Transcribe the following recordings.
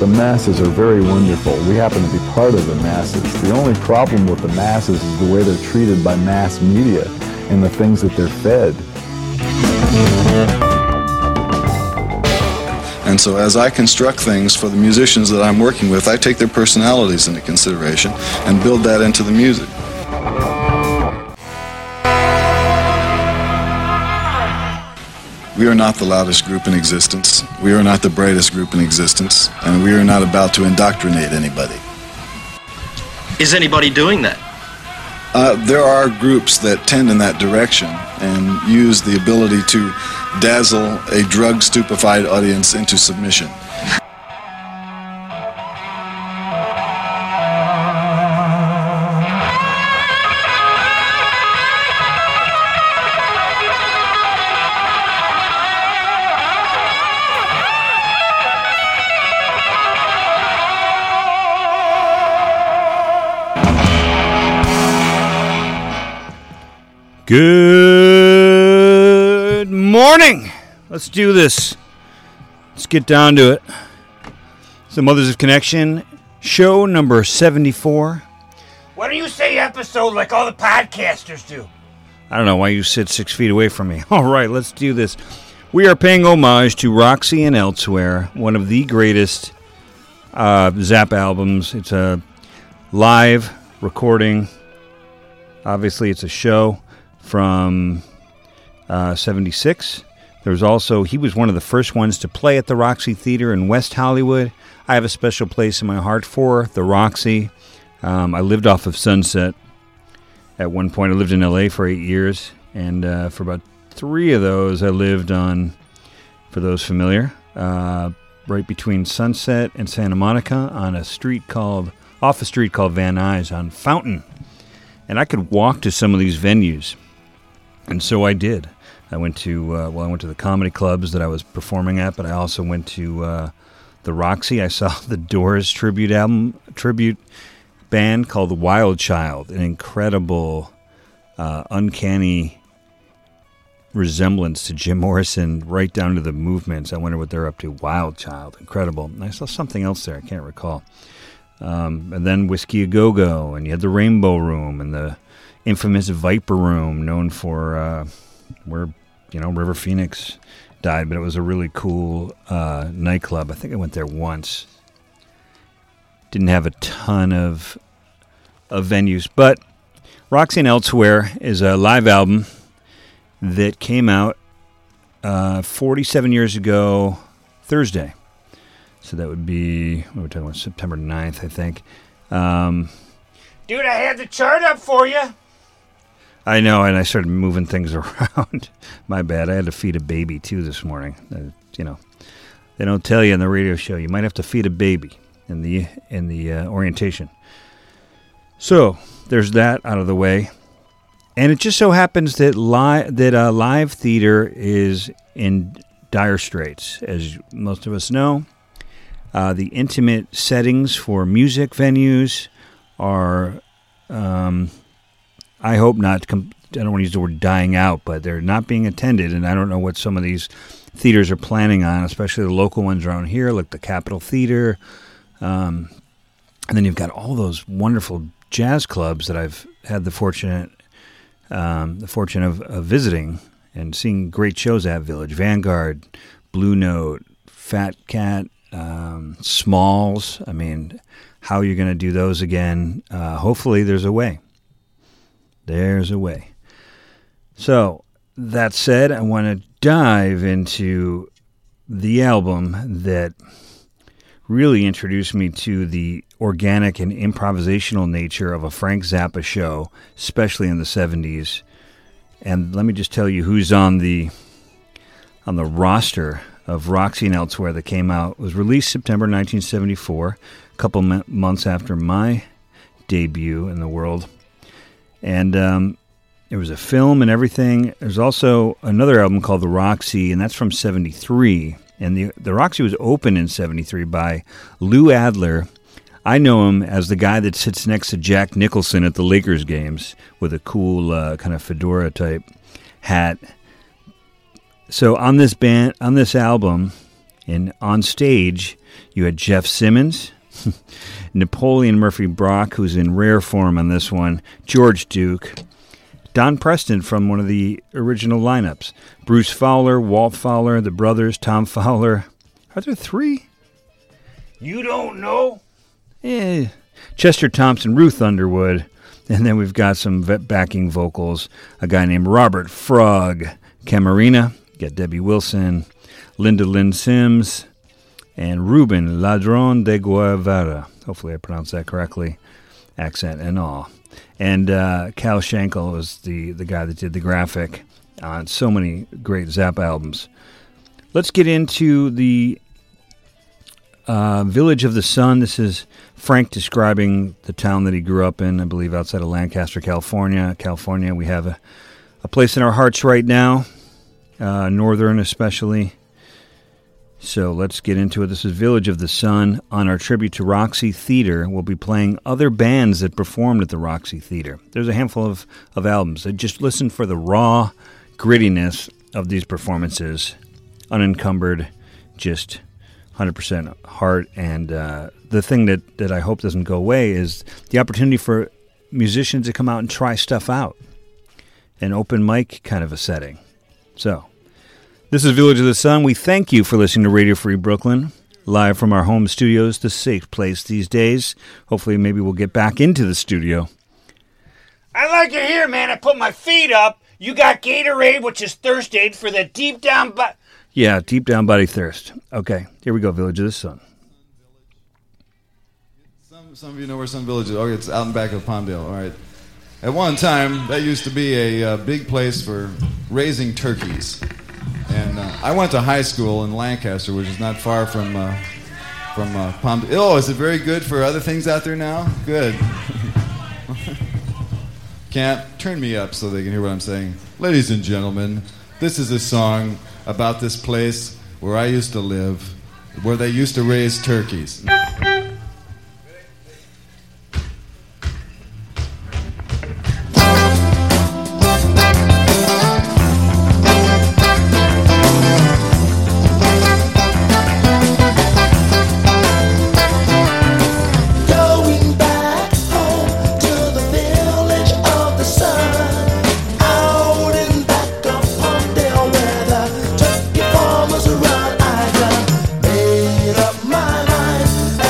the masses are very wonderful. We happen to be part of the masses. The only problem with the masses is the way they're treated by mass media and the things that they're fed. And so as I construct things for the musicians that I'm working with, I take their personalities into consideration and build that into the music. We are not the loudest group in existence. We are not the brightest group in existence. And we are not about to indoctrinate anybody. Is anybody doing that? There are groups that tend in that direction and use the ability to dazzle a drug-stupefied audience into submission. Good morning. Let's do this. Let's get down to it. It's the Mothers of Connection, show number 74. Why don't you say episode like all the podcasters do? I don't know why you sit 6 feet away from me. All right, let's do this. We are paying homage to Roxy and Elsewhere, one of the greatest Zappa albums. It's a live recording. Obviously, it's a show from 76. There's also, he was one of the first ones to play at the Roxy Theater in West Hollywood. I have a special place in my heart for the Roxy. I lived off of Sunset at one point. I lived in LA for 8 years, and for about 3 of those I lived on, for those familiar, right between Sunset and Santa Monica on a street called, off a street called Van Nuys on Fountain. And I could walk to some of these venues. And so I did. I went to I went to the comedy clubs that I was performing at, but I also went to the Roxy. I saw the Doors tribute band called The Wild Child, an incredible, uncanny resemblance to Jim Morrison, right down to the movements. I wonder what they're up to. Wild Child, incredible. And I saw something else there. I can't recall. And then Whiskey A Go-Go, and you had the Rainbow Room and the infamous Viper Room, known for where, you know, River Phoenix died, but it was a really cool nightclub. I think I went there once. Didn't have a ton of venues, but Roxy and Elsewhere is a live album that came out 47 years ago Thursday. So that would be, what we're talking about, September 9th, I think. Dude, I had the chart up for you. I know, and I started moving things around. My bad. I had to feed a baby, too, this morning. You know, they don't tell you in the radio show. You might have to feed a baby in the orientation. So there's that out of the way. And it just so happens that live theater is in dire straits, as most of us know. The intimate settings for music venues are, I hope not, I don't want to use the word dying out, but they're not being attended, and I don't know what some of these theaters are planning on, especially the local ones around here, like the Capitol Theater. And then you've got all those wonderful jazz clubs that I've had the fortune of visiting and seeing great shows at: Village Vanguard, Blue Note, Fat Cat, Smalls. I mean, how are you going to do those again? Hopefully there's a way. There's a way. So, that said, I want to dive into the album that really introduced me to the organic and improvisational nature of a Frank Zappa show, especially in the 70s. And let me just tell you who's on the roster of Roxy and Elsewhere that came out. It was released September 1974, a couple months after my debut in the world. And there was a film and everything. There's also another album called The Roxy, and that's from 73. And the Roxy was opened in 73 by Lou Adler. I know him as the guy that sits next to Jack Nicholson at the Lakers games with a cool kind of fedora-type hat. So on this album, And on stage, you had Jeff Simmons, Napoleon Murphy Brock, who's in rare form on this one, George Duke, Don Preston from one of the original lineups, Bruce Fowler, Walt Fowler, the brothers, Tom Fowler. Are there three? You don't know? Chester Thompson, Ruth Underwood, and then we've got some backing vocals, a guy named Robert Frog Camarena, got Debbie Wilson, Linda Lynn Sims, and Ruben Ladron de Guevara. Hopefully I pronounced that correctly, accent and all. And Cal Schenkel was the guy that did the graphic on so many great Zappa albums. Let's get into the Village of the Sun. This is Frank describing the town that he grew up in, I believe outside of Lancaster, California. We have a place in our hearts right now, northern especially. So let's get into it. This is Village of the Sun. On our tribute to Roxy Theater, we'll be playing other bands that performed at the Roxy Theater. There's a handful of albums. Just listen for the raw grittiness of these performances, unencumbered, just 100% heart. And the thing that I hope doesn't go away is the opportunity for musicians to come out and try stuff out. An open mic kind of a setting. So, this is Village of the Sun. We thank you for listening to Radio Free Brooklyn, live from our home studios, the safe place these days. Hopefully, maybe we'll get back into the studio. I like it here, man. I put my feet up. You got Gatorade, which is thirst aid for the deep down... Yeah, deep down body thirst. Okay, here we go, Village of the Sun. Some of you know where Sun Village is. Oh, it's out in back of Palmdale. All right. At one time, that used to be a big place for raising turkeys. And I went to high school in Lancaster, which is not far from Palmdale. Oh, is it very good for other things out there now? Good. Can't turn me up so they can hear what I'm saying. Ladies and gentlemen, this is a song about this place where I used to live, where they used to raise turkeys. Made up my mind.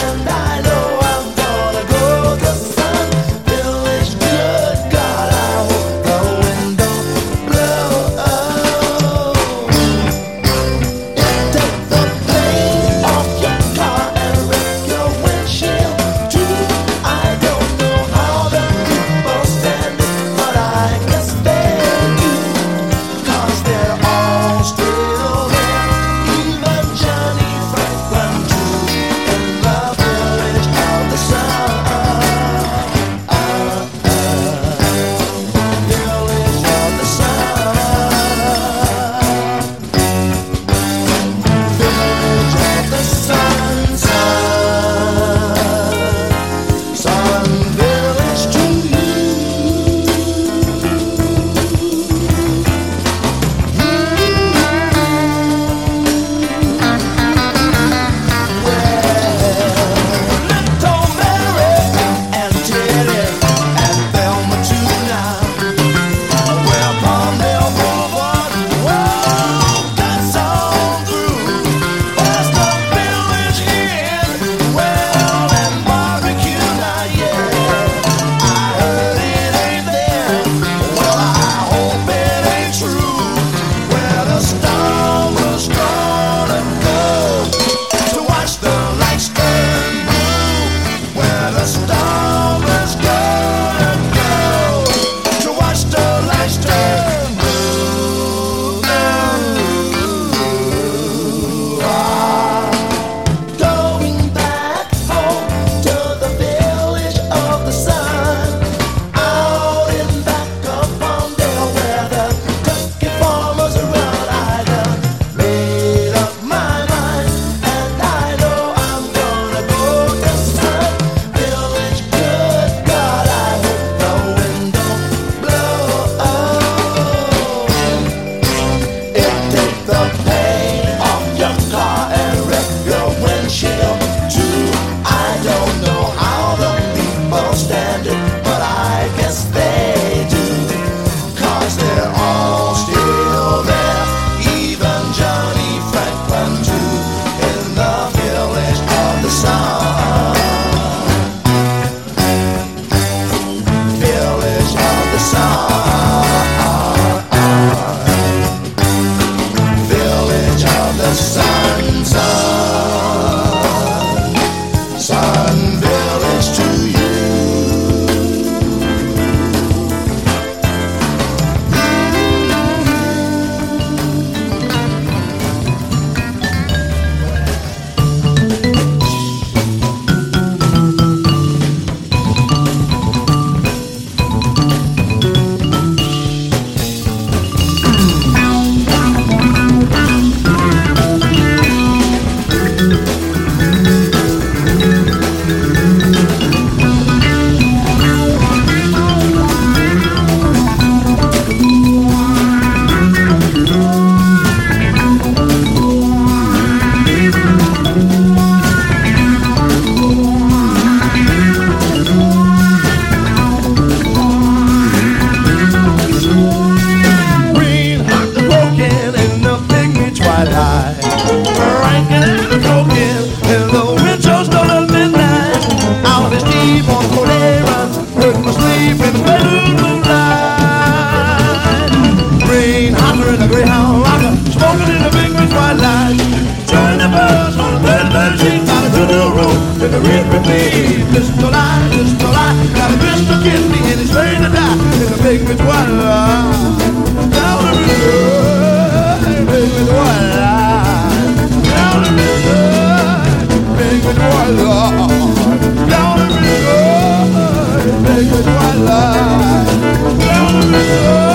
hunter and a greyhound rocker, smoking in the big white light. Join the bus on the 33rd Street, got a two-door room, in the red with me. Pistol eye, got a pistol kiss me, and he's ready to die in the big white light. Down the river, big white light. Down the river, big white light. Down the river, big white light. Down the river.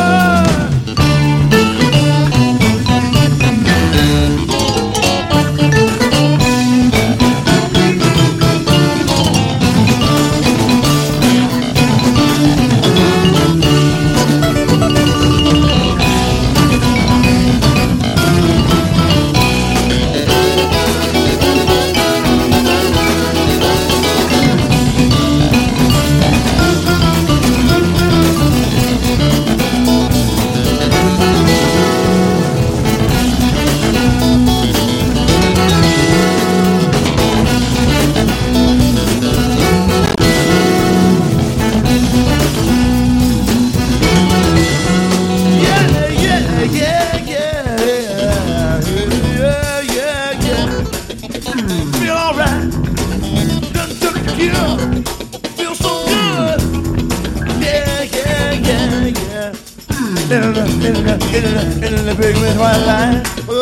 In the big white line.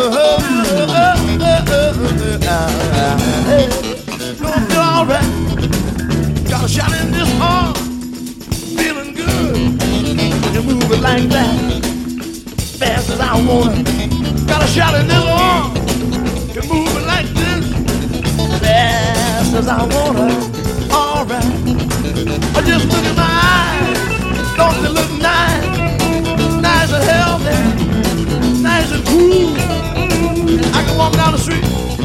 Don't feel alright. Got a shot in this arm. Feeling good. You move it like that. Fast as I wanna. Got a shot in this arm. You move it like this. Fast as I wanna. Alright. I just look in my eyes. Don't they look nice? Nice and healthy, nice and cool. I can walk down the street.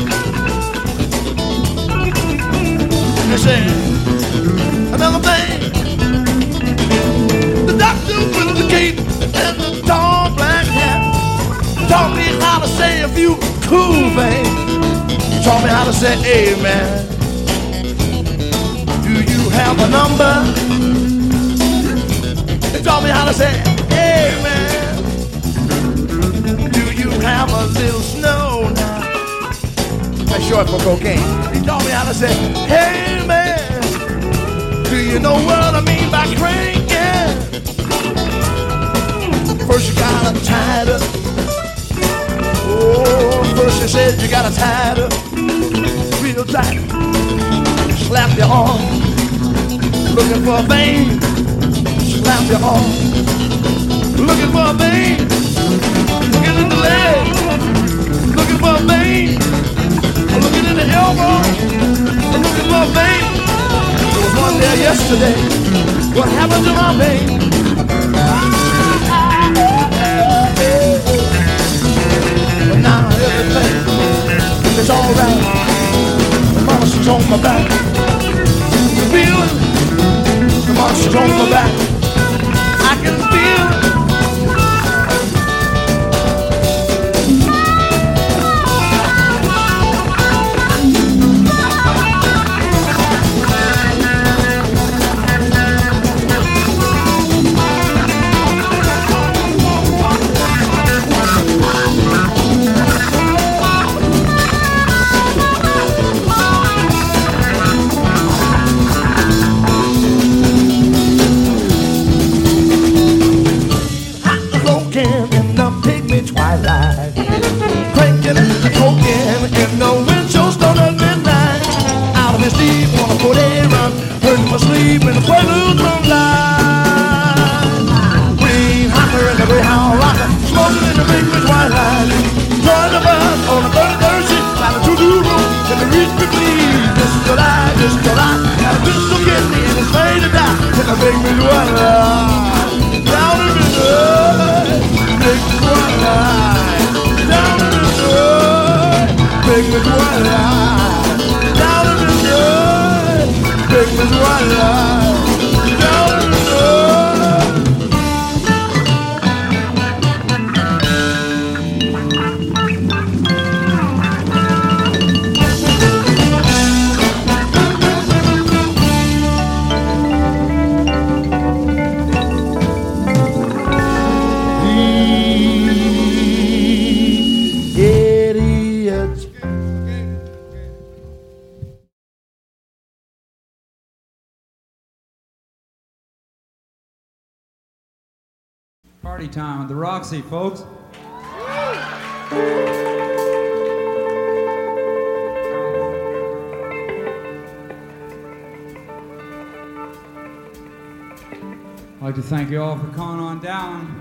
They say another thing. The doctor with the cape and the tall black hat taught me how to say a few cool things. He taught me how to say amen. Do you have a number? He taught me how to say amen. Do you have a little snow now? That's short for cocaine. He taught me how to say, hey man. Do you know what I mean by cranking? First you gotta tie it up. Oh, first you said you gotta tie it up real tight. Slap your arm. Looking for a vein. Slap your arm. Looking for a vein. Looking in the leg. Looking for a vein. Looking in the elbow. Looking for a vein. There was one there yesterday. What happened to my vein? But now everything is alright. The monster's on my back. You feel it? The monster's on my back. I can feel it. party time at the Roxy, folks. I'd like to thank you all for coming on down.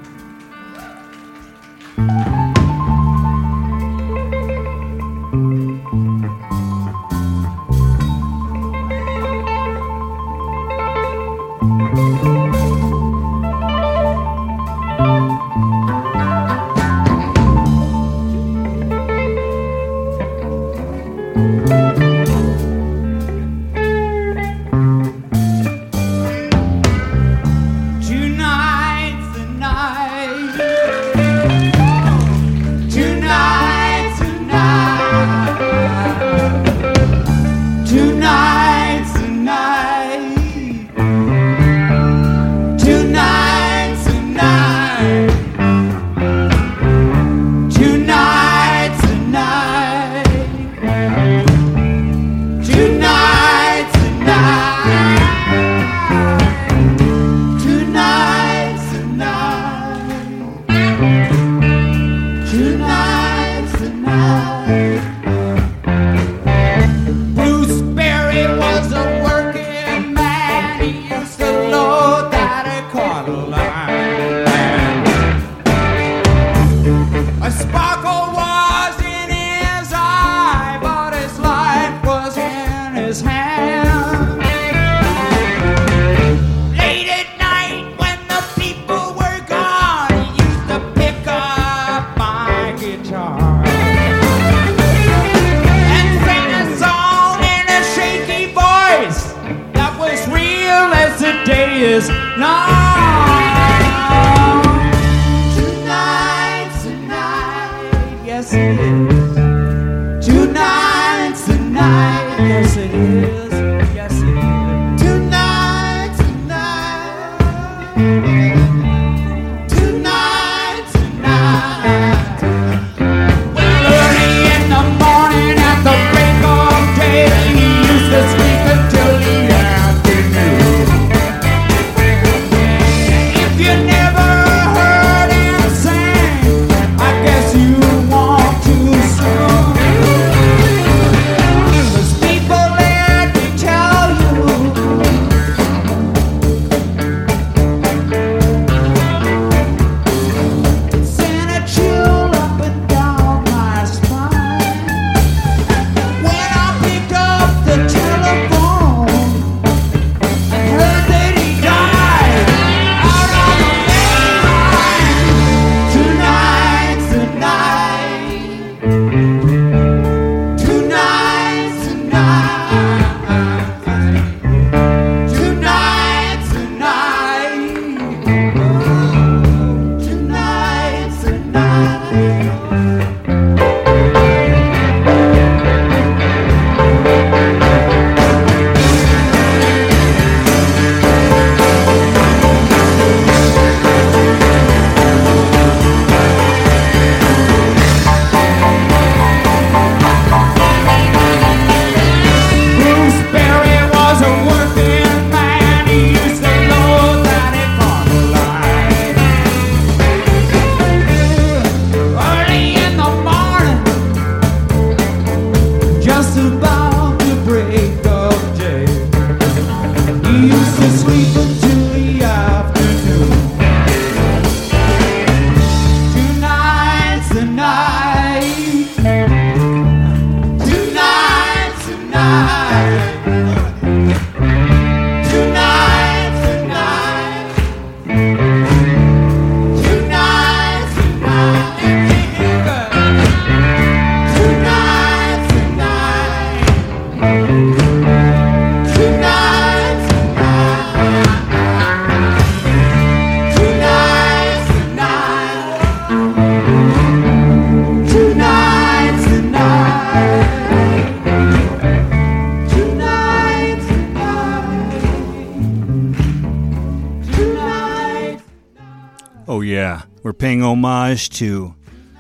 Oh yeah, we're paying homage to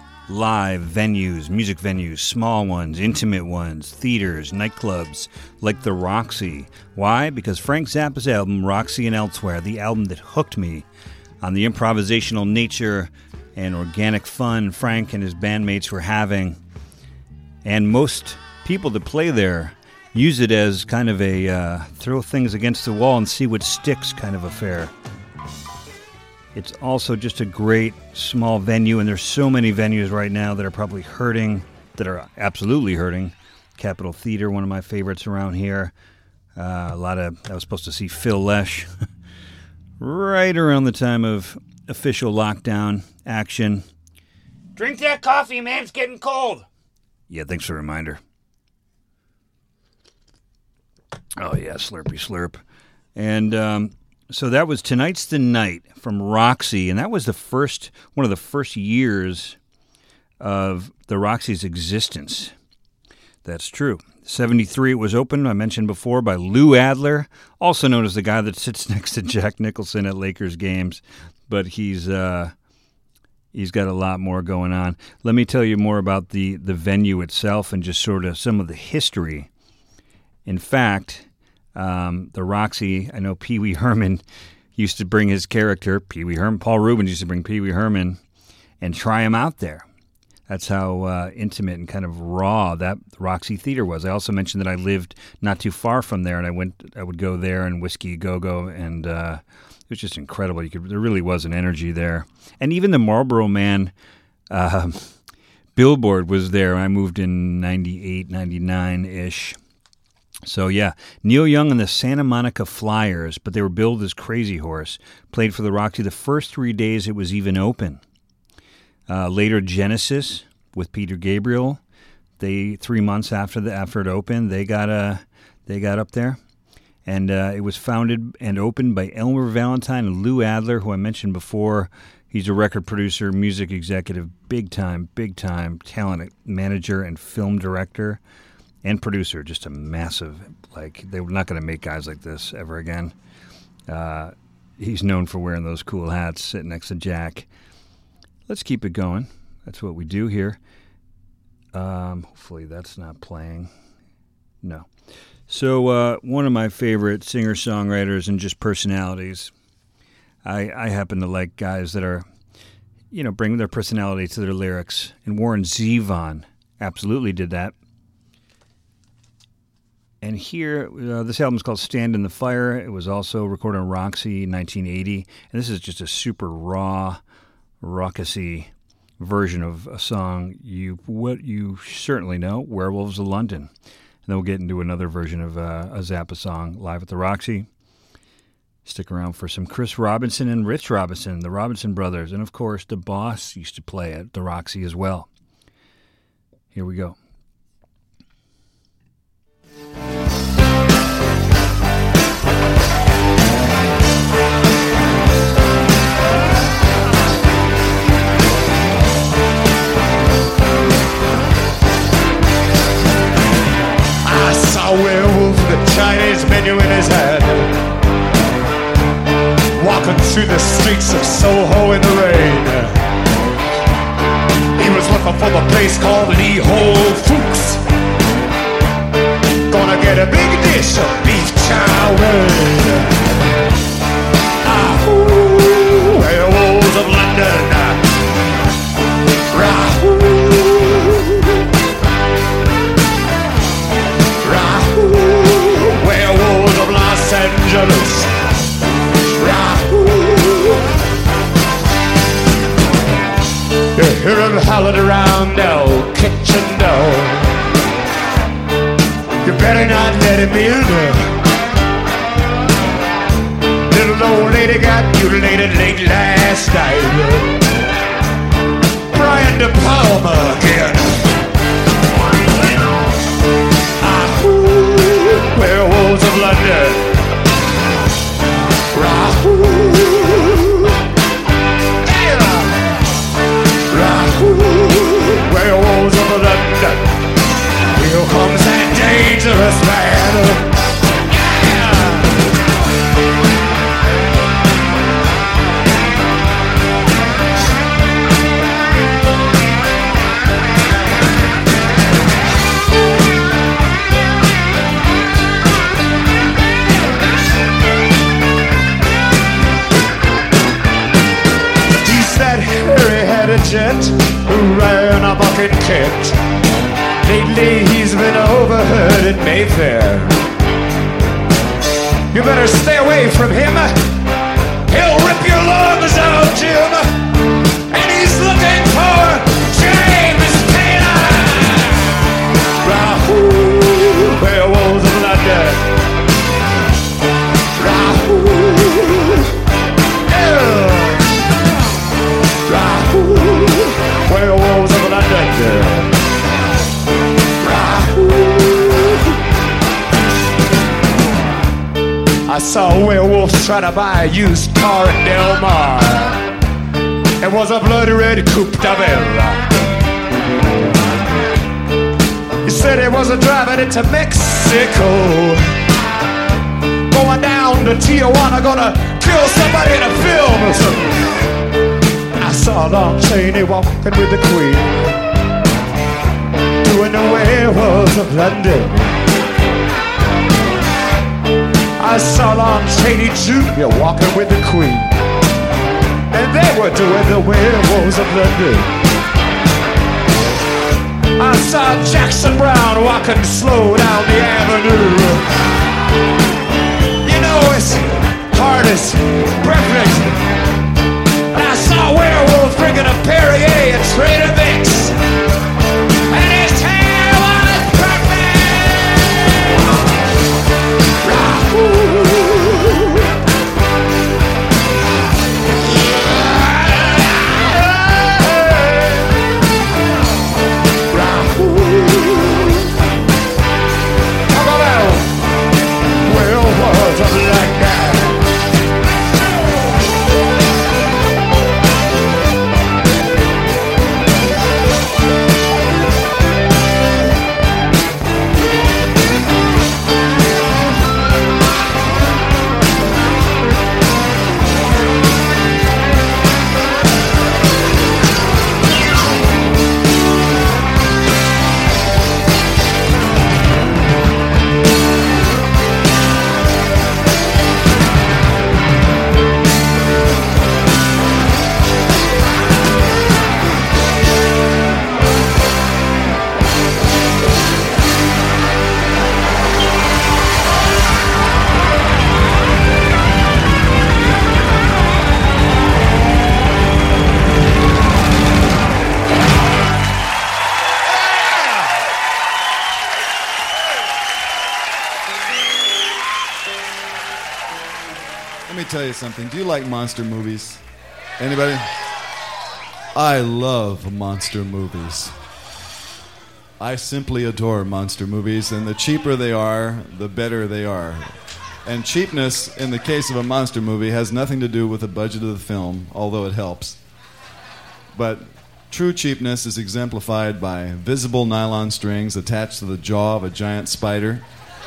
live venues, music venues, small ones, intimate ones, theaters, nightclubs, like the Roxy. Why? Because Frank Zappa's album, Roxy and Elsewhere, the album that hooked me, on the improvisational nature and organic fun Frank and his bandmates were having. And most people that play there use it as kind of a throw things against the wall and see what sticks kind of affair. It's also just a great small venue, and there's so many venues right now that are probably hurting, that are absolutely hurting. Capitol Theater, one of my favorites around here. I was supposed to see Phil Lesh right around the time of official lockdown action. Drink that coffee, man. It's getting cold. Yeah, thanks for the reminder. Oh, yeah, slurpy slurp. And so that was Tonight's the Night from Roxy, and that was one of the first years of the Roxy's existence. That's true. 1973 it was opened, I mentioned before, by Lou Adler, also known as the guy that sits next to Jack Nicholson at Lakers games, but he's got a lot more going on. Let me tell you more about the venue itself and just sort of some of the history. In fact, the Roxy, I know Pee Wee Herman used to bring his character, Paul Rubens used to bring Pee Wee Herman and try him out there. That's how intimate and kind of raw that Roxy Theater was. I also mentioned that I lived not too far from there, and I would go there and Whiskey Go-Go, and it was just incredible. There really was an energy there. And even the Marlboro Man billboard was there. I moved in 98, 99-ish. So, yeah, Neil Young and the Santa Monica Flyers, but they were billed as Crazy Horse, played for the Roxy the first 3 days it was even open. Later, Genesis with Peter Gabriel. 3 months after it opened, they got up there, and it was founded and opened by Elmer Valentine and Lou Adler, who I mentioned before. He's a record producer, music executive, big time talent manager and film director and producer. Just a massive, they were not going to make guys like this ever again. He's known for wearing those cool hats, sitting next to Jack. Let's keep it going. That's what we do here. Hopefully that's not playing. No. So one of my favorite singer-songwriters and just personalities, I happen to like guys that are, bring their personality to their lyrics. And Warren Zevon absolutely did that. And here, this album is called Stand in the Fire. It was also recorded on Roxy in 1980. And this is just a super raw, raucousy version of a song what you certainly know, Werewolves of London. And then we'll get into another version of a Zappa song live at the Roxy. Stick around for some Chris Robinson and Rich Robinson, the Robinson brothers. And, of course, the Boss used to play at the Roxy as well. Here we go. I saw a werewolf with a Chinese menu in his hand, walking through the streets of Soho in the rain. He was looking for the place called Lee Ho Fooks. Gonna get a big dish of beef chow mein. Ahoo, werewolves of London. Rahoo. Werewolves of Los Angeles. You hear him howling around El kitchen door. You better not let him in. Little old lady got mutilated late last night. Brian De Palma again. Werewolves of London. Rahoo. Yeah. Rahoo. Werewolves of London. Here comes that dangerous man. who ran a bucket kicked. Lately he's been overheard in Mayfair. You better stay away from him. He'll rip your lungs out, Jim. And he's looking for James Taylor. Rahoo, werewolves of London. Rahoo, Rahoo, werewolves of London. I saw werewolves try to buy a used car in Del Mar. It was a bloody red Coupe de Ville. He said he was driving into Mexico, going down to Tijuana, gonna kill somebody in a film or something. I saw Lon Chaney walking with the Queen, doing the werewolves of London. I saw Lon Chaney Jr. walking with the Queen, and they were doing the werewolves of London. I saw Jackson Brown walking slow down the avenue. You know, it's hard as breakfast. And I saw werewolves drinking a Perrier and Trader Vic's, and his hair was perfect. Tell you something. Do you like monster movies? Anybody? I love monster movies. I simply adore monster movies, and the cheaper they are, the better they are. And cheapness, in the case of a monster movie, has nothing to do with the budget of the film, although it helps. But true cheapness is exemplified by visible nylon strings attached to the jaw of a giant spider.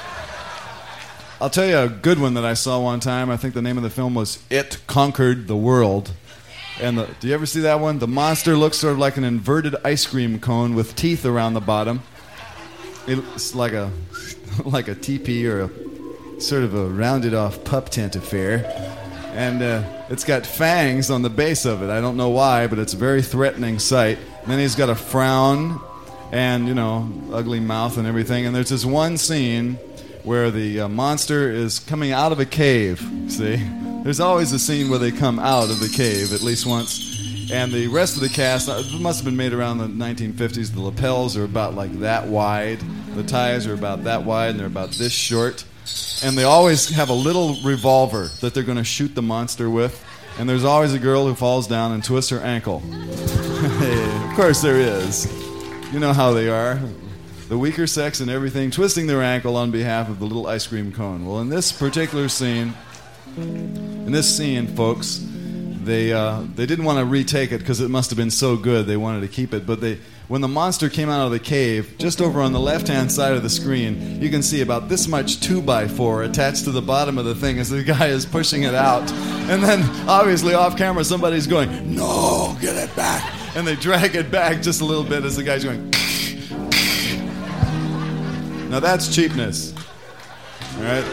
I'll tell you a good one that I saw one time. I think the name of the film was It Conquered the World. And do you ever see that one? The monster looks sort of like an inverted ice cream cone with teeth around the bottom. It's like a teepee or a sort of a rounded off pup tent affair. And it's got fangs on the base of it. I don't know why, but it's a very threatening sight. And then he's got a frown and, you know, ugly mouth and everything. And there's this one scene where the monster is coming out of a cave, see? There's always a scene where they come out of the cave, at least once. And the rest of the cast, it must have been made around the 1950s. The lapels are about like that wide. The ties are about that wide, and they're about this short. And they always have a little revolver that they're going to shoot the monster with. And there's always a girl who falls down and twists her ankle. Of course there is. You know how they are. The weaker sex and everything, twisting their ankle on behalf of the little ice cream cone. Well, in this particular scene, folks, they didn't want to retake it because it must have been so good they wanted to keep it. But when the monster came out of the cave, just over on the left-hand side of the screen, you can see about this much 2x4 attached to the bottom of the thing as the guy is pushing it out. And then, obviously, off camera, somebody's going, "No, get it back." And they drag it back just a little bit as the guy's going... Now that's cheapness, all right?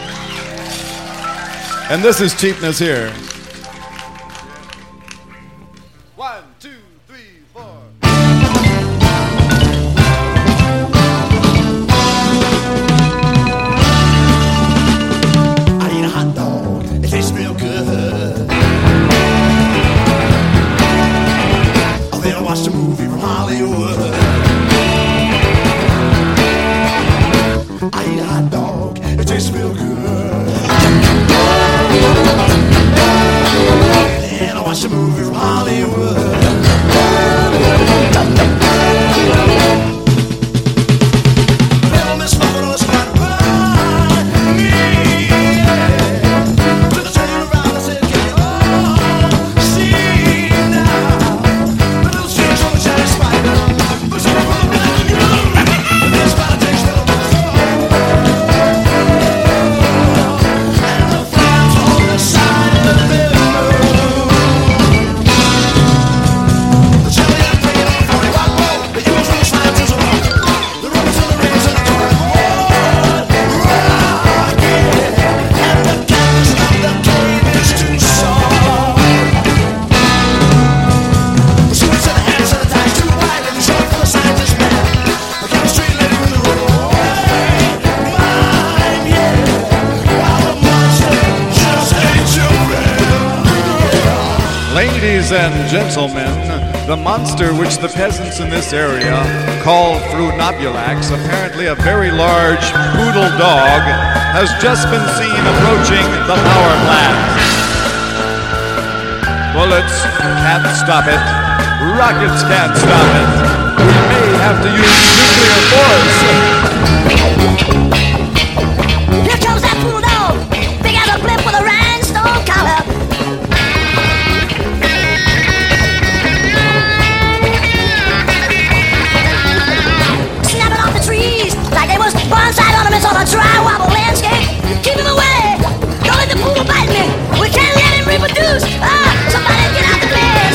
And this is cheapness here. 1, 2, 3, 4. Then I watched a movie from Hollywood. I eat a hot dog, it tastes real good. Then I watched a movie from Hollywood. Little Miss Marvelous got by me. With a turn around, I said, can you all see now? The little strange little shiny spider, but she was from the little spider takes little bit of soul. And the flames on the side of the river. The jelly and paint on 40 watt bulb, the eagles and the slimes is a rock. The rubbers and the rings and the torn wood, rocket. And the canvas of the cave is too soft. The suits and the hats and the ties too wide, and the short for the scientist man. The chemistry lady with the runaway mind, yeah. While the monster just ain't your friend. Ladies and gentlemen, the monster which the peasants in this area call Frunobulax, apparently a very large poodle dog, has just been seen approaching the power plant. Bullets can't stop it. Rockets can't stop it. We may have to use nuclear force. Here comes that poodle dog, big as a blimp with a rhinestone collar. Snapping off the trees like they was bonsai ornaments on a dry wobble landscape. Keep him away, don't let the poodle bite me. We can't let him reproduce. Somebody get out the place.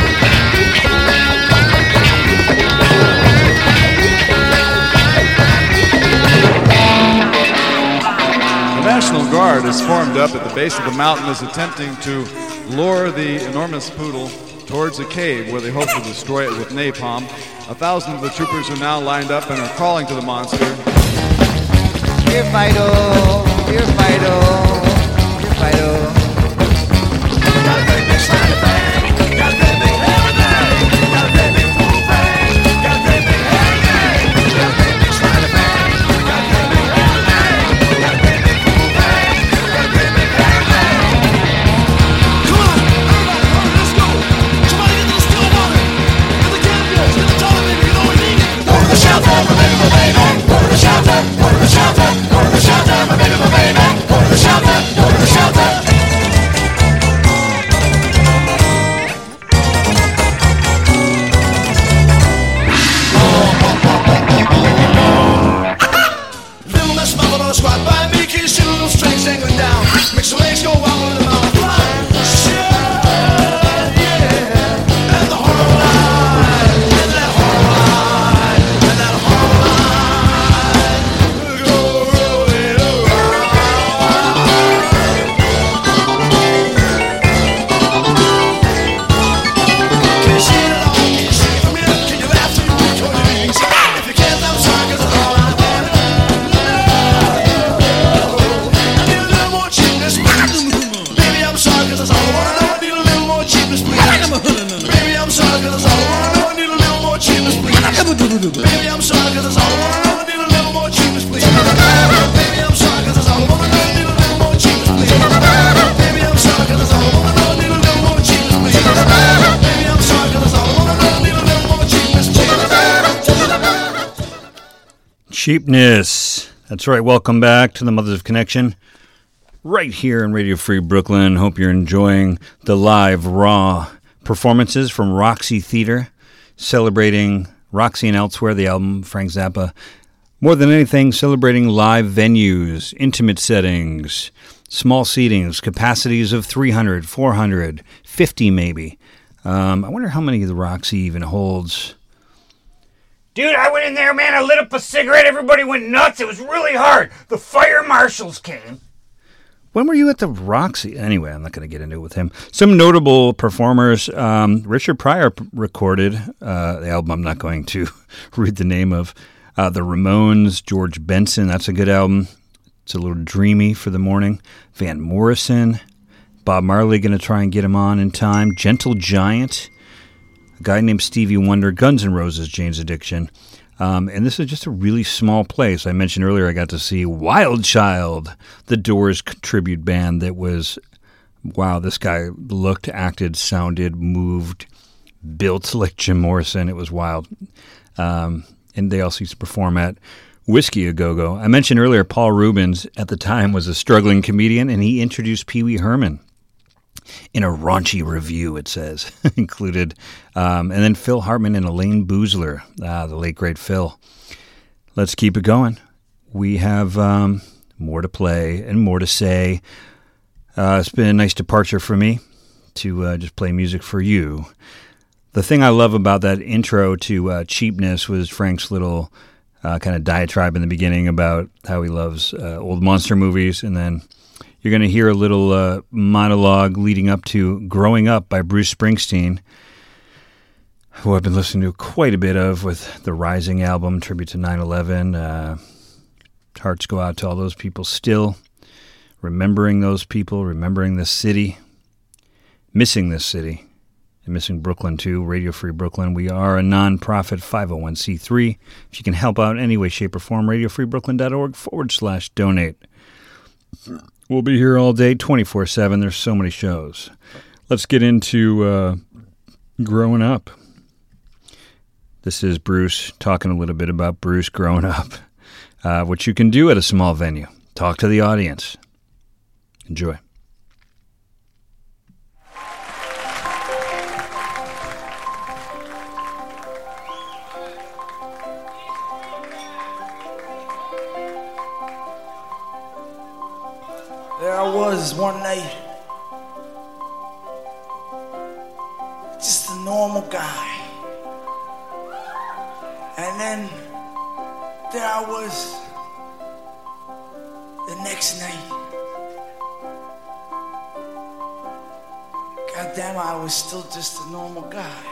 The National Guard is formed up at the base of the mountain, is attempting to lure the enormous poodle towards a cave where they hope to destroy it with napalm. 1,000 of the troopers are now lined up and are calling to the monster. Here, Fido. Here, Fido. Here, Fido. Got a great big slimy thing, got a great big hairy thing, got a great big poodle thing, got a great big hairy thing, got a great big slimy thing, got a great big hairy thing, got a great big poodle thing, got a great big hairy thing. Come on, everybody, hurry, let's go. Somebody get to the still water. Get the campers, get the toilet paper, you know we need it. Go to the shelter, my baby, my baby. Go to the shelter, go to the shelter, go to the shelter, my baby, my baby. Go to the shelter, go to the shelter. Little Miss Muffin on a squat by me, keep his little strings dangling down. Makes the legs go wobble in the mouth. Shut, yeah. And the horror line, and that horror line, and that horror line. Go rolling Can you see it all? Can you see it from here? Can you laugh till you reach your wings? If you can't, I'm sorry, 'cause it's all I want. I need a little more cheapness, please. Baby, I'm sorry, 'cause that's all I wanna know. I need a little more cheapness, please. Baby, I'm sorry, 'cause that's all I wanna know. I need a little more cheapness, please. Baby, I'm sorry, 'cause that's all I wanna know. I need a little more cheapness, please. Baby, I'm sorry, 'cause that's all I wanna know. I need a little more cheapness, please. Baby, I'm sorry, 'cause that's all I wanna know. I need a little more cheapness, please. Baby, I'm sorry, 'cause that's all I wanna know. I need a little more cheapness, please. Cheapness. That's right. Welcome back to the Mothers of Connection. Right here in Radio Free Brooklyn. Hope you're enjoying the live, raw performances from Roxy Theater, celebrating Roxy and Elsewhere, the album, Frank Zappa. More than anything, celebrating live venues, intimate settings, small seatings, capacities of 300, 400, 50 maybe. I wonder how many the Roxy even holds. Dude, I went in there, man. I lit up a cigarette. Everybody went nuts. It was really hard. The fire marshals came. When were you at the Roxy? Anyway, I'm not going to get into it with him. Some notable performers. Richard Pryor recorded the album I'm not going to read the name of. The Ramones, George Benson. That's a good album. It's a little dreamy for the morning. Van Morrison. Bob Marley going to try and get him on in time. Gentle Giant. a guy named Stevie Wonder, Guns N' Roses, Jane's Addiction. And this is just a really small place. I mentioned earlier I got to see Wild Child, the Doors tribute band that was, wow, this guy looked, acted, sounded, moved, built like Jim Morrison. It was wild. And they also used to perform at Whiskey A Go-Go. I mentioned earlier Paul Rubens at the time was a struggling comedian, and he introduced Pee Wee Herman in a raunchy review, it says, included. And then Phil Hartman and Elaine Boozler, the late, great Phil. Let's keep it going. We have more to play and more to say. It's been a nice departure for me to just play music for you. The thing I love about that intro to Cheapness was Frank's little kind of diatribe in the beginning about how he loves old monster movies, and then you're going to hear a little monologue leading up to Growing Up by Bruce Springsteen, who I've been listening to quite a bit of with the Rising album, tribute to 9/11. Hearts go out to all those people still, remembering those people, remembering this city, missing this city, and missing Brooklyn too, Radio Free Brooklyn. We are a non-profit 501c3. If you can help out in any way, shape, or form, radiofreebrooklyn.org/donate. We'll be here all day, 24/7. There's so many shows. Let's get into Growing Up. This is Bruce talking a little bit about Bruce growing up, what you can do at a small venue. Talk to the audience. Enjoy. There I was one night, just a normal guy. And then there I was the next night. God damn, I was still just a normal guy.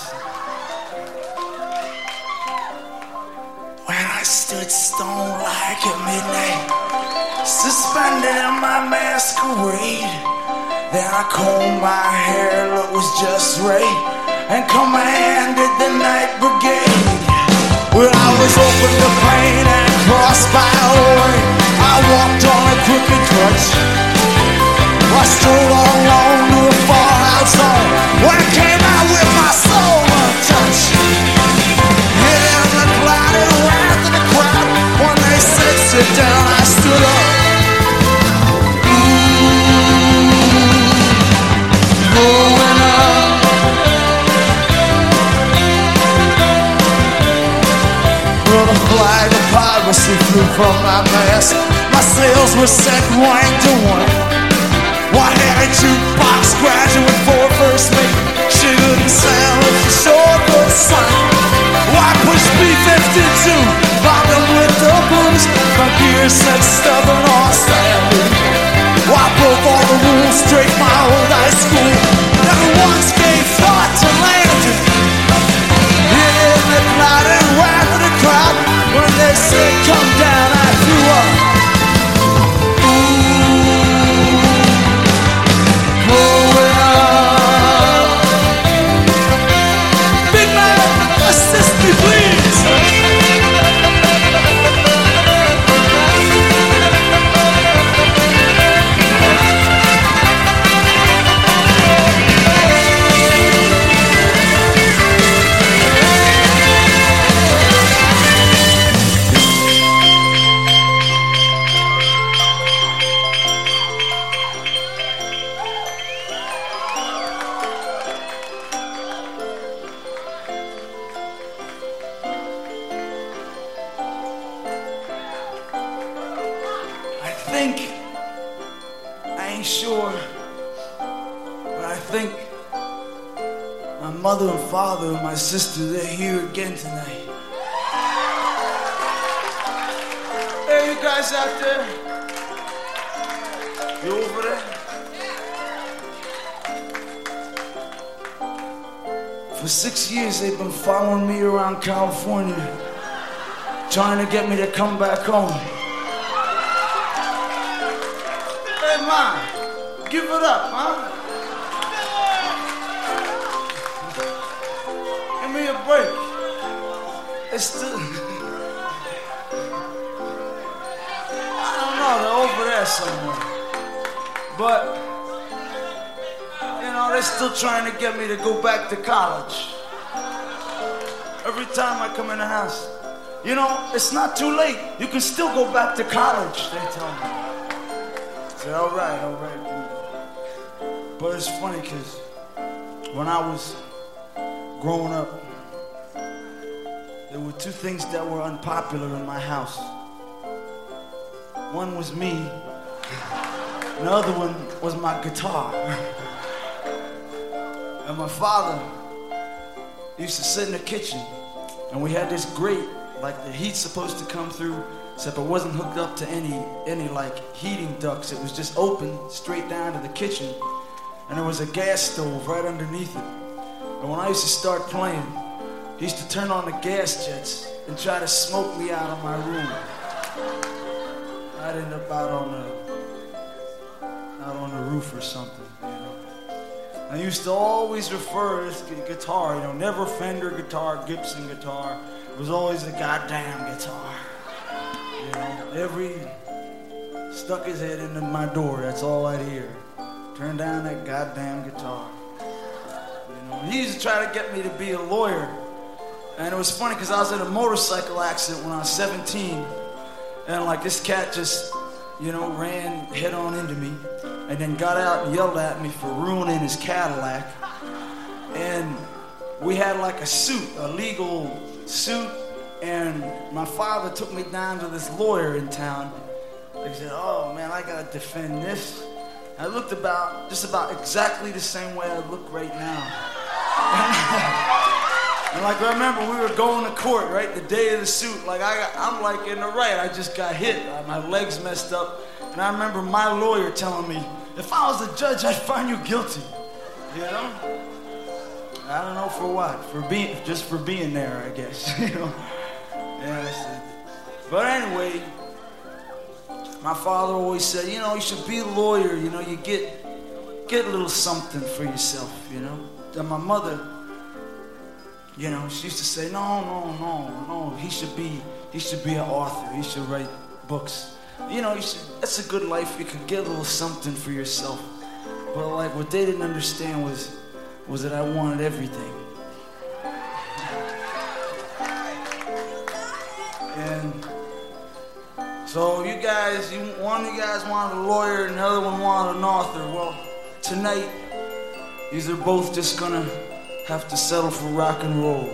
When I stood stone like at midnight, suspended in my masquerade, then I combed my hair, look was just right, and commanded the night brigade. Well, I was open to pain and crossed by a way. I walked on a crooked crutch. I strolled on along to a far out zone, when I came out with my soul untouched. Hit in the clouded wrath of the crowd. When they said sit down, I stood up. Growing up, well, the flag of piracy flew from my mask. My sails were set rank to one. White-headed jukebox graduate for first mate. She couldn't sail if the shore was sunk. Why push B-52? Bombed them with the booze. My gear said stubborn or standing. Why broke all the rules straight my old high school? Never once gave thought to landing. In the clouded wrath of the crowd, when they said come down, I threw up. Growing up, big man, assist me please. I ain't sure, but I think my mother and father and my sister, they're here again tonight. Hey, you guys out there? You over there? For 6 years, they've been following me around California, trying to get me to come back home. Hey, Ma, give it up, huh? break. It's still... I don't know, they're over there somewhere. But, you know, they're still trying to get me to go back to college. Every time I come in the house, you know, it's not too late. You can still go back to college, they tell me. I say, all right. But it's funny because when I was growing up, there were two things that were unpopular in my house. One was me, and the other one was my guitar. And my father used to sit in the kitchen, and we had this grate, like the heat's supposed to come through, except it wasn't hooked up to any like heating ducts. It was just open straight down to the kitchen, and there was a gas stove right underneath it. And when I used to start playing, he used to turn on the gas jets and try to smoke me out of my room. I'd end up out on the roof or something, you know. I used to always refer to this guitar, you know, never Fender guitar, Gibson guitar. It was always a goddamn guitar. You know, stuck his head into my door, that's all I'd hear. Turn down that goddamn guitar. You know, he used to try to get me to be a lawyer. And it was funny because I was in a motorcycle accident when I was 17. And like this cat just, you know, ran head on into me and then got out and yelled at me for ruining his Cadillac. And we had like a suit, a legal suit, and my father took me down to this lawyer in town. He said, oh man, I gotta defend this. I looked just about exactly the same way I look right now. And like I remember we were going to court, right, the day of the suit. Like I'm like in the right, I just got hit. My legs messed up. And I remember my lawyer telling me, if I was the judge, I'd find you guilty. You know? I don't know for what, just for being there, I guess. You know? Yeah, but anyway, my father always said, you know, you should be a lawyer, you know, you get a little something for yourself, you know. And my mother, you know, she used to say, no, he should be an author, he should write books. You know, that's a good life, you could get a little something for yourself. But like what they didn't understand was that I wanted everything. And so one of you guys wanted a lawyer and the other one wanted an author. Well, tonight, these are both just gonna have to settle for rock and roll.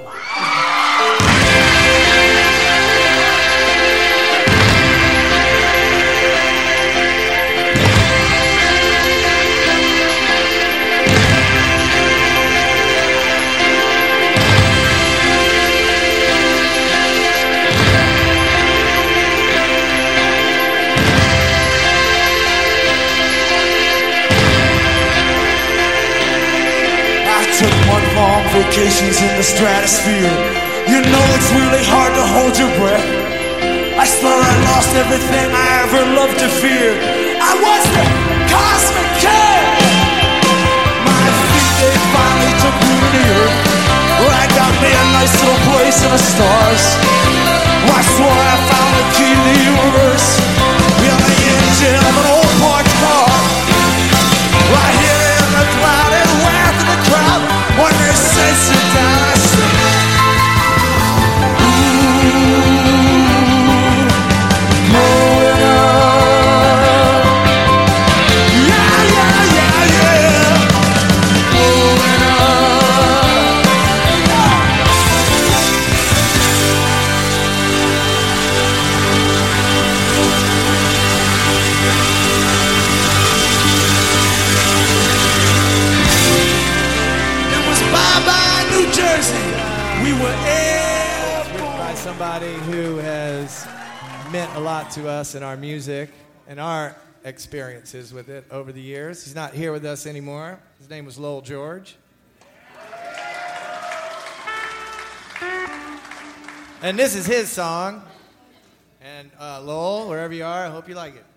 Long vacations in the stratosphere. You know it's really hard to hold your breath. I thought I lost everything I ever loved to fear. I was the cosmic king. My feet, they finally took me to the earth, where I got me a nice little place in the stars. I swore I found the key to the universe. We're the engine of an old parked car. Right here in the cloud and wrath of the crowd. When they say sit down, I say, going up. Yeah, going Somebody who has meant a lot to us in our music and our experiences with it over the years. He's not here with us anymore. His name was Lowell George. And this is his song. And Lowell, wherever you are, I hope you like it.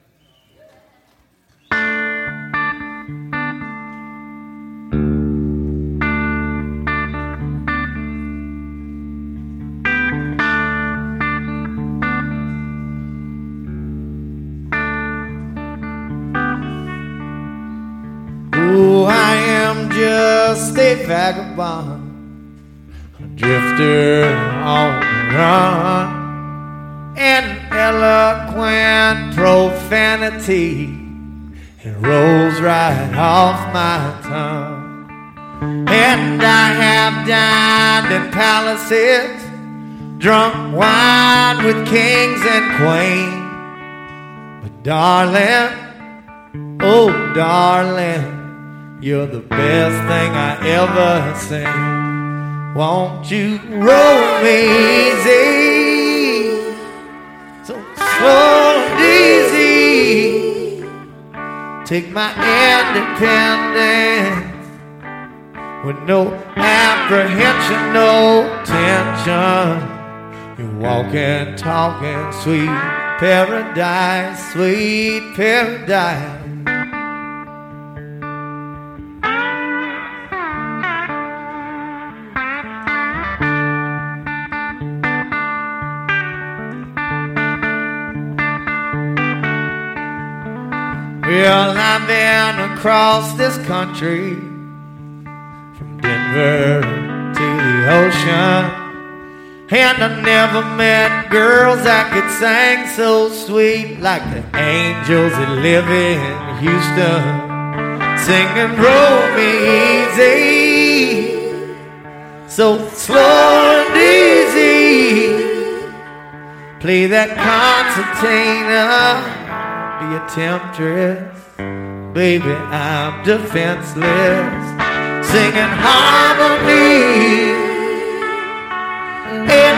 a vagabond, a drifter on the run, and eloquent profanity. It rolls right off my tongue. And I have dined in palaces, drunk wine with kings and queens. But darling, oh darling, you're the best thing I ever seen. Won't you roll me easy, so slow and easy? Take my independence with no apprehension, no tension. You're walking, talking, sweet paradise, sweet paradise. Well, I've been across this country, from Denver to the ocean, and I never met girls that could sing so sweet like the angels that live in Houston, singing roll me easy, so slow and easy. Play that concertina, be a temptress, baby, I'm defenseless, singing harmony in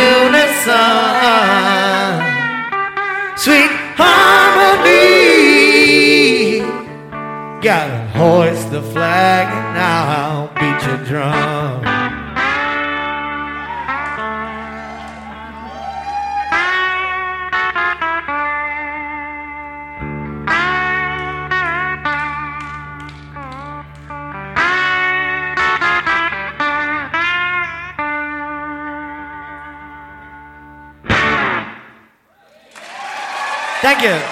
unison, sweet harmony. Gotta hoist the flag and now I'll beat your drum. Thank you.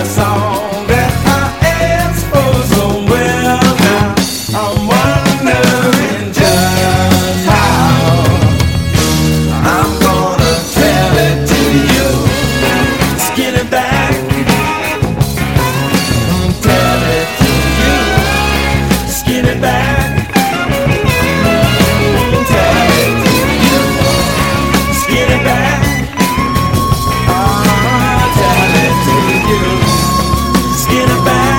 song that I asked for so well. Now I'm wondering just how I'm gonna tell it to you. Skinny back, tell it to you. Skinny back, tell it to you. Skinny back, tell it to you. Skinny back,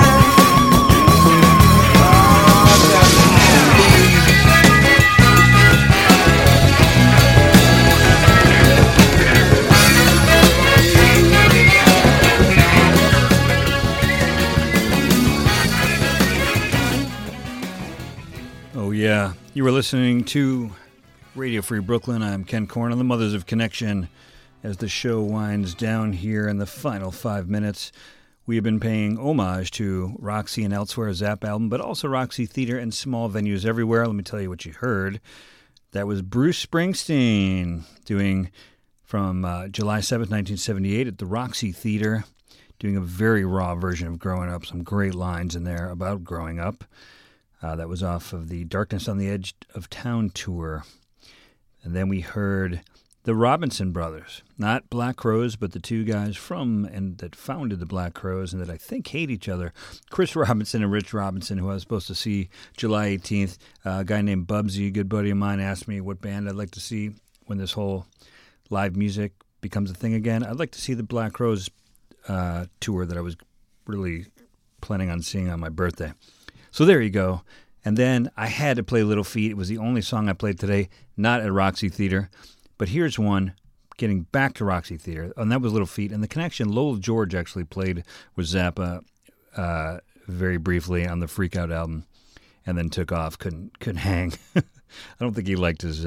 Oh, yeah. You were listening to Radio Free Brooklyn. I'm Ken Korn on the Mothers of Connection. As the show winds down here in the final 5 minutes, we have been paying homage to Roxy and Elsewhere, Zap album, but also Roxy Theater and small venues everywhere. Let me tell you what you heard. That was Bruce Springsteen doing from July 7th, 1978 at the Roxy Theater, doing a very raw version of Growing Up. Some great lines in there about growing up. That was off of the Darkness on the Edge of Town tour. And then we heard the Robinson Brothers, not Black Crowes, but the two guys from and that founded the Black Crowes and that I think hate each other. Chris Robinson and Rich Robinson, who I was supposed to see July 18th. A guy named Bubsy, a good buddy of mine, asked me what band I'd like to see when this whole live music becomes a thing again. I'd like to see the Black Crowes tour that I was really planning on seeing on my birthday. So there you go. And then I had to play Little Feat. It was the only song I played today, not at Roxy Theater. But here's one, getting back to Roxy Theater, and that was Little Feat. And the connection, Lowell George actually played with Zappa very briefly on the Freak Out album, and then took off, couldn't hang. I don't think he liked his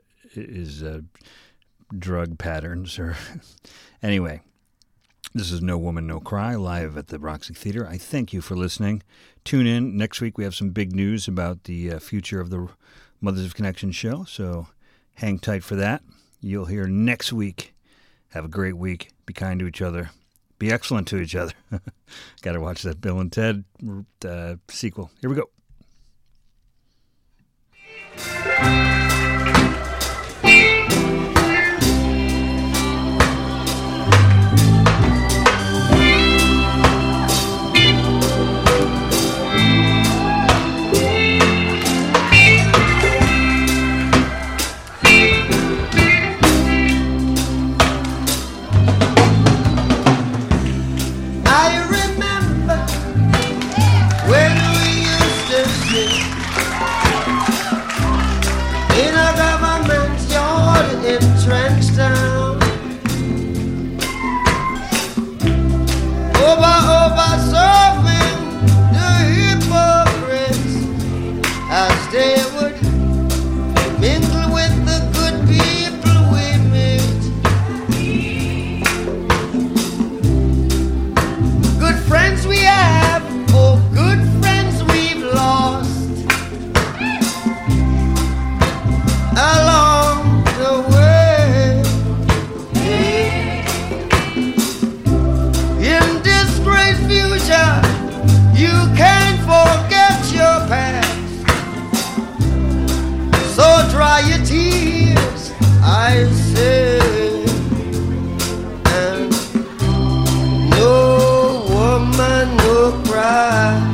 drug patterns. Or anyway, this is No Woman, No Cry, live at the Roxy Theater. I thank you for listening. Tune in. Next week we have some big news about the future of the Mothers of Connection show, so hang tight for that. You'll hear next week. Have a great week. Be kind to each other. Be excellent to each other. Got to watch that Bill and Ted sequel. Here we go. Cry.